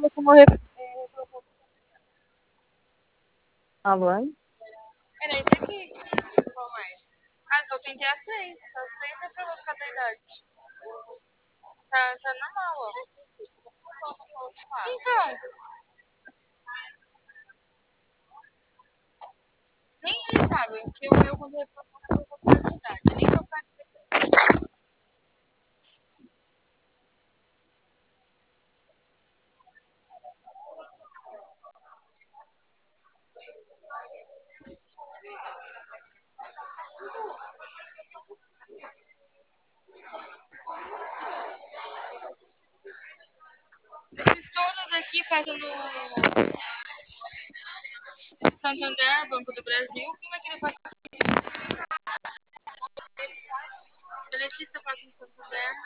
você morrer. Alô? Era esse aqui. Qual mais? Ah, só tem que a 6. Só 6 é pra você cada idade. Tá normal, ó. Então, nem eles sabem que o meu quando reclamou é pra cada idade. Nem meu pai. Esses todos aqui passam no Santander, Banco do Brasil. Quem vai querer passar? Belecista passa no Santander.